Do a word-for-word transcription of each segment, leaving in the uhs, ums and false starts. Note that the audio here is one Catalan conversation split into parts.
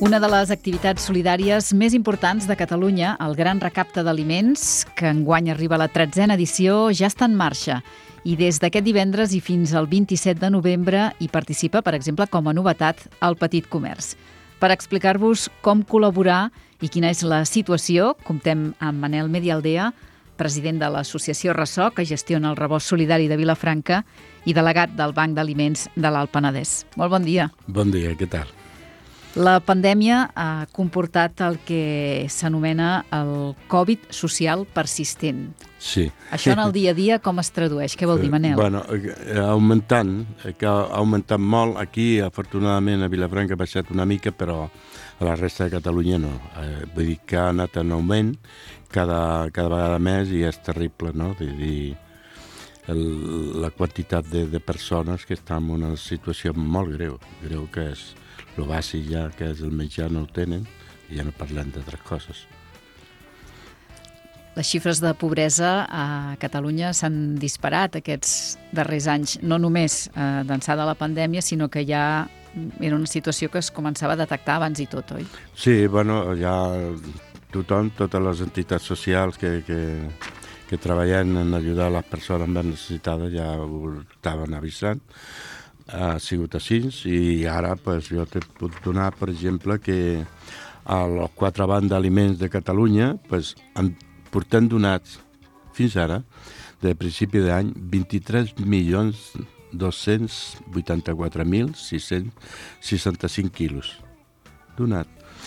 Una de les activitats solidàries més importants de Catalunya, el Gran Recapte d'Aliments, que enguany arriba a la tretzena edició, ja està en marxa. I des d'aquest divendres i fins al vint-i-set de novembre hi participa, per exemple, com a novetat, el Petit Comerç. Per explicar-vos com col·laborar i quina és la situació, comptem amb Manel Medialdea, president de l'associació Ressò, que gestiona el rebost solidari de Vilafranca, i delegat del Banc d'Aliments de l'Alt Penedès. Molt bon dia. Bon dia, què tal? La pandèmia ha comportat el que s'anomena el Covid social persistent. Sí. Això en el dia a dia com es tradueix? Què vol dir, Manel? Bueno, augmentant, que ha augmentat molt. Aquí, afortunadament, a Vilafranca ha baixat una mica, però a la resta de Catalunya no. Eh, vull dir que ha anat en augment cada, cada vegada més i és terrible, no? Vull dir, el, la quantitat de, de persones que estan en una situació molt greu, greu que és el bàsic ja, que és el menjar, no ho tenen, i ja no parlem d'altres coses. Les xifres de pobresa a Catalunya s'han disparat aquests darrers anys, no només eh, d'ençà de la pandèmia, sinó que ja era una situació que es començava a detectar abans i tot, oi? Sí, bueno, ja tothom, totes les entitats socials que, que, que treballen en ajudar les persones més necessitades ja ho estaven avisant. Ha sigut així i ara pues, jo te puc donar, per exemple, que als quatre bancs d'aliments de Catalunya pues, han, portem donats fins ara, de principi d'any, vint-i-tres milions dos-cents vuitanta-quatre mil sis-cents seixanta-cinc quilos donat.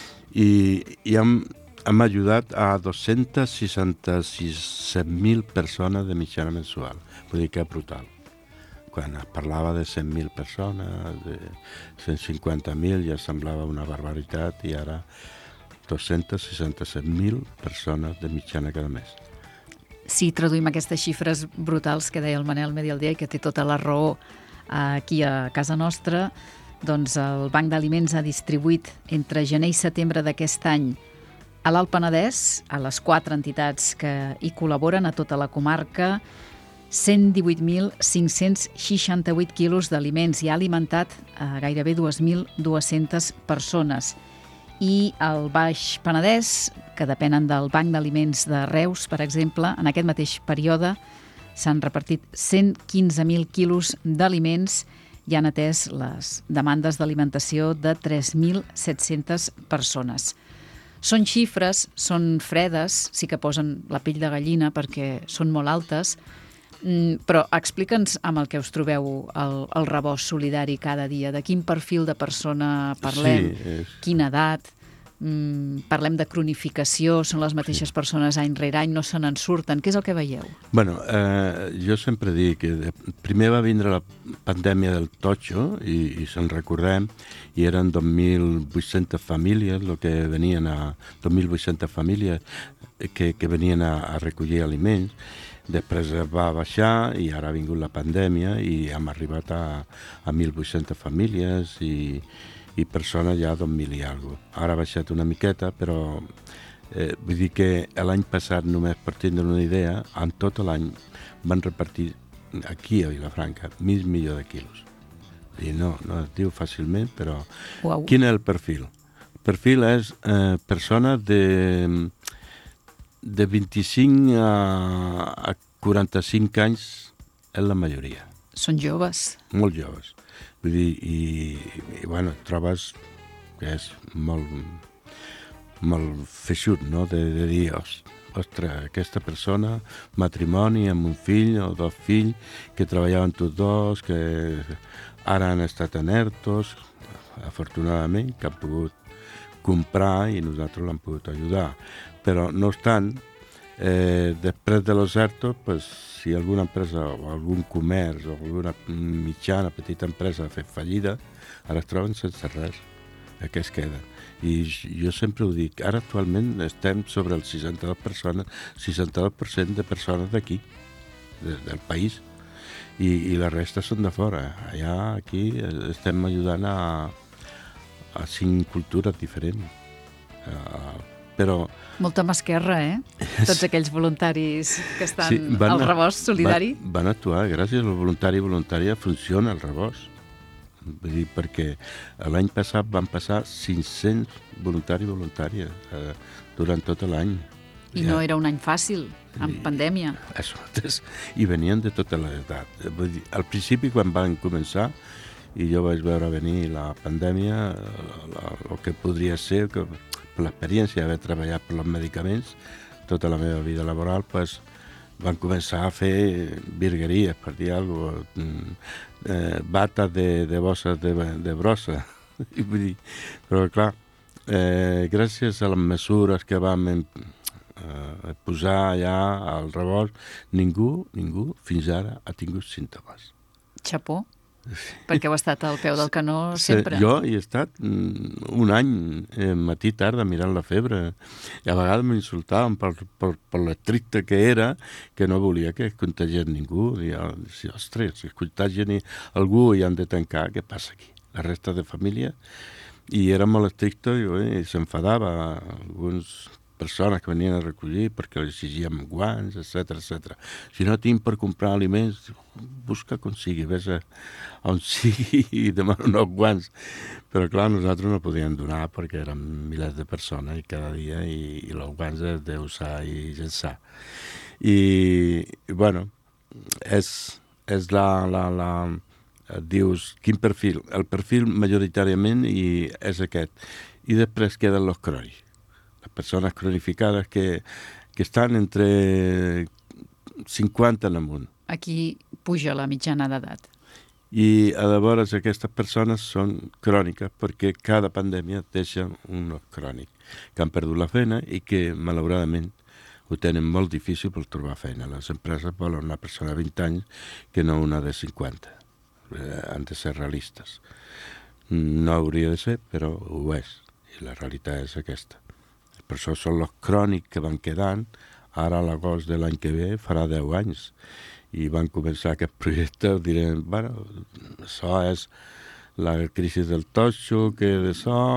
I, i hem, hem ajudat a dos-cents seixanta-sis mil persones de mitjana mensual. Vull dir que és brutal. Quan es parlava de cent mil persones, de cent cinquanta mil, ja semblava una barbaritat, i ara dos-cents seixanta-set mil persones de mitjana cada mes. Si traduïm aquestes xifres brutals que deia el Manel Medialdea i que té tota la raó aquí a casa nostra, doncs el Banc d'Aliments ha distribuït entre gener i setembre d'aquest any a l'Alt Penedès, a les quatre entitats que hi col·laboren, a tota la comarca, cent divuit mil cinc-cents seixanta-vuit quilos d'aliments i ha alimentat a gairebé dos mil dues-centes persones. I al Baix Penedès, que depenen del Banc d'Aliments de Reus, per exemple, en aquest mateix període s'han repartit cent quinze mil quilos d'aliments i han atès les demandes d'alimentació de tres mil set-centes persones. Són xifres, són fredes, sí que posen la pell de gallina perquè són molt altes, però explica'ns amb el que us trobeu el, el rebost solidari cada dia. De quin perfil de persona parlem? Sí, és... Quina edat? Mm, parlem de cronificació? Són les mateixes sí. persones any rere any? No se n'en surten? Què és el que veieu? Bueno, eh, jo sempre dic que primer va vindre la pandèmia del totxo i, i se'n recordem, i eren dos mil vuit-centes famílies, lo que venien a, dos mil vuit-centes famílies que, que venien a, a recollir aliments. Després va baixar i ara ha vingut la pandèmia i hem arribat a, a mil vuit-centes famílies i, i persones ja a dos mil i alguna cosa. Ara ha baixat una miqueta, però eh, vull dir que l'any passat, només per tindre una idea, en tot l'any van repartir aquí a Vilafranca mig milió de quilos. I no, no es diu fàcilment, però... Uau. Quin és el perfil? El perfil és eh, persones de... de vint-i-cinc a quaranta-cinc anys és la majoria. Són joves. Molt joves. Vull dir, i, i bueno, trobes que és molt, molt feixut, no?, de, de dir, ostres, aquesta persona, matrimoni amb un fill o dos fills, que treballaven tots dos, que ara han estat en ERTOs, afortunadament, que han pogut comprar i nosaltres l'hem pogut ajudar. Però, no obstant, eh, després de los ERTOs, pues, si alguna empresa o algun comerç o alguna mitjana, petita empresa ha fet fallida, ara es troben sense res, que es queden. I jo sempre ho dic, ara actualment estem sobre el seixanta-dos per cent, seixanta-dos per cent de persones d'aquí, de, del país, i, i la resta són de fora. Allà, aquí, estem ajudant a, a cinc cultures diferents. A, però... Molta mà esquerra, eh? Tots aquells voluntaris que estan sí, al a, rebost solidari. Van, van actuar, gràcies al voluntari i voluntària funciona el rebost. Vull dir, perquè l'any passat van passar cinc-cents voluntaris i voluntàries eh, durant tot l'any. I ja. No era un any fàcil, amb I, pandèmia. Això, i venien de tota l'edat. Vull dir, al principi, quan van començar, i jo vaig veure venir la pandèmia, el que podria ser, que per l'experiència d'haver treballat per els medicaments, tota la meva vida laboral, pues, van començar a fer virgueries, per dir alguna cosa, eh, bates de, de bosses de, de brossa. I vull dir, però clar, eh, gràcies a les mesures que vam eh, posar allà al rebost, ningú, ningú fins ara ha tingut símptomes. Xapó. Perquè heu estat al peu del canó sempre. Jo he estat un any, eh, matí i tarda, mirant la febre. I a vegades m'insultaven per, per, per l'estricte que era, que no volia que es contagiés ningú. I jo, ostres, si es contagien algú i han de tancar, què passa aquí? La resta de família. I era molt estricte i eh, s'enfadava alguns persones que venien a recollir perquè els exigíem guants, etcètera, etcètera. Si no tinc per comprar aliments, busca com sigui, ves a on sigui i demana uns guants. Però clar, nosaltres no podíem donar perquè érem milers de persones i cada dia i, i els guants és d'usar i llençar. I, i bueno, és, és la, la, la, dius, quin perfil? El perfil majoritàriament i és aquest. I després queden els crònics. Les persones cronificades que, que estan entre cinquanta en amunt. Aquí puja la mitjana d'edat. I llavors aquestes persones són cròniques perquè cada pandèmia deixa un crònic que han perdut la feina i que malauradament ho tenen molt difícil per trobar feina. Les empreses volen una persona de vint anys que no una de cinquanta. Eh, han de ser realistes. No hauria de ser, però ho és. I la realitat és aquesta. Per això són els crònics que van quedant. Ara a l'agost de l'any que ve farà deu anys. I van començar aquest projecte, direm, bueno, això és la crisi del totxo, que d'això,